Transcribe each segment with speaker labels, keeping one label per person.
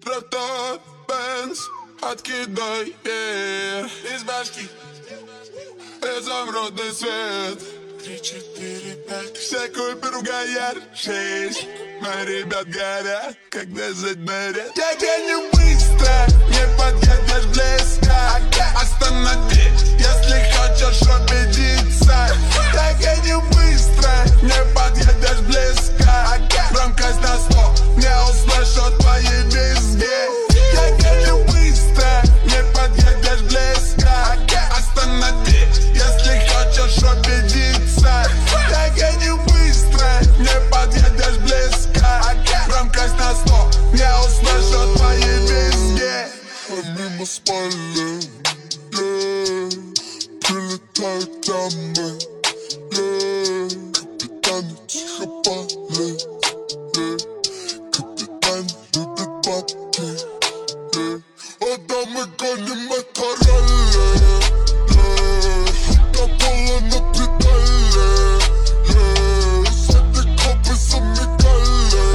Speaker 1: Прото, Бенз, откидай из башки изумрудный свет. 3, 4, 5. Все Купер, Гаяр, 6. Мои ребят горят, когда задмерят. Я гоню быстро, не подъедешь близко. Останови, если хочешь убедиться. Я гоню быстро, не подъедешь близко. Громкость на 100, не услышу твои визги. Я гоню быстро, не подъедешь близко. Останови, если хочешь убедиться. Я гоню быстро, не подъедешь близко. Громкость на 100, не услышу твои визги. А мимо спали, прилетают дамы, капитаны тихо пали, капитан любит бабки, а дамы гоним это ралли. До пола на педали, сзади копы замигали.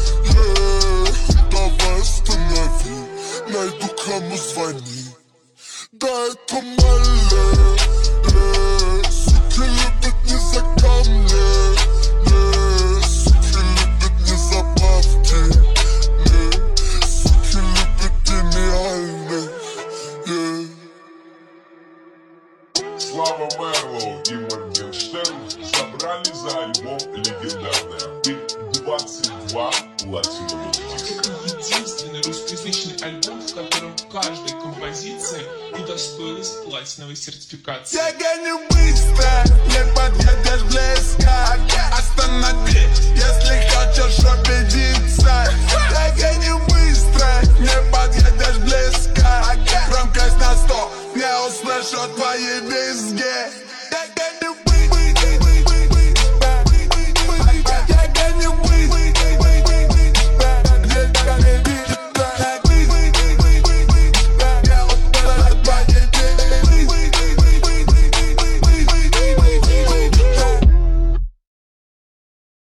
Speaker 1: Давай останови, найду кому звони. Да это Мали, суки любят не за камни, суки любят не забавки, суки любят гениальных.
Speaker 2: Слава Мерлоу и Моргенштерн собрали за альбом легендарный отель 22 платиновых диска.
Speaker 3: Это единственный русскоязычный альбом, в котором каждой композиции удостоилась платиновой сертификации.
Speaker 1: Я гоню быстро, не подъедешь близко. Останови, если хочешь убедиться. Я гоню быстро, не подъедешь близко. Громкость на 100, не услышу твои визги.